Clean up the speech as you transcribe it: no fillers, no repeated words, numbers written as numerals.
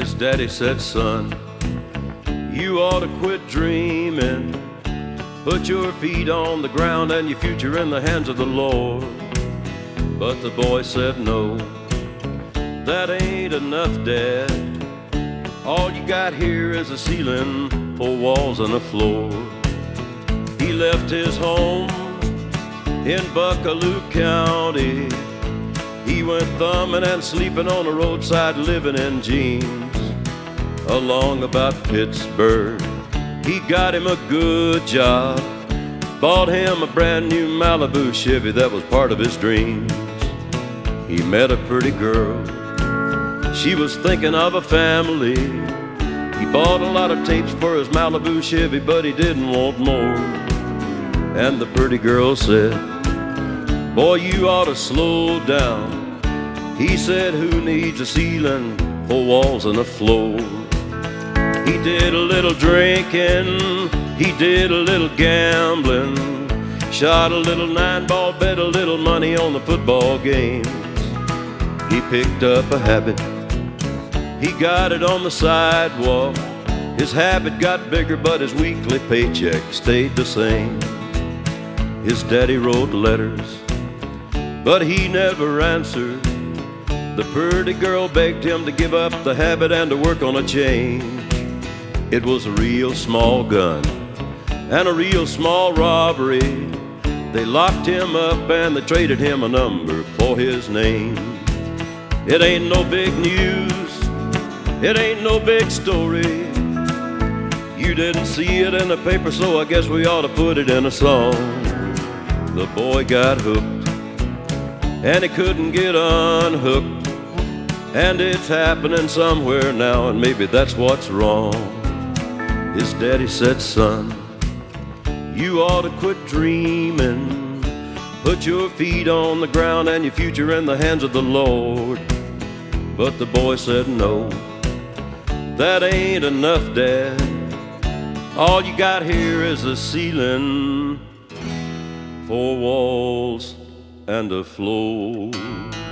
His daddy said, son, you ought to quit dreaming. Put your feet on the ground and your future in the hands of the Lord. But the boy said, no, that ain't enough, Dad. All you got here is a ceiling, 4 walls and a floor. He left his home in Buccaloo County. He went thumbing and sleeping on the roadside, living in jeans. Along about Pittsburgh, he got him a good job. Bought him a brand new Malibu Chevy that was part of his dreams. He met a pretty girl, she was thinking of a family. He bought a lot of tapes for his Malibu Chevy, but he didn't want more. And the pretty girl said, boy, you ought to slow down. He said, who needs a ceiling, 4 walls and a floor? He did a little drinking, he did a little gambling, shot a little 9-ball, bet a little money on the football games. He picked up a habit, he got it on the sidewalk. His habit got bigger, but his weekly paycheck stayed the same. His daddy wrote letters, but he never answered. The pretty girl begged him to give up the habit and to work on a change. It was a real small gun and a real small robbery. They locked him up and they traded him a number for his name. It ain't no big news, it ain't no big story. You didn't see it in the paper, so I guess we ought to put it in a song. The boy got hooked and he couldn't get unhooked, and it's happening somewhere now, and maybe that's what's wrong. His daddy said, son, you ought to quit dreaming. Put your feet on the ground and your future in the hands of the Lord. But the boy said, no, that ain't enough, Dad. All you got here is a ceiling, 4 walls and a floor.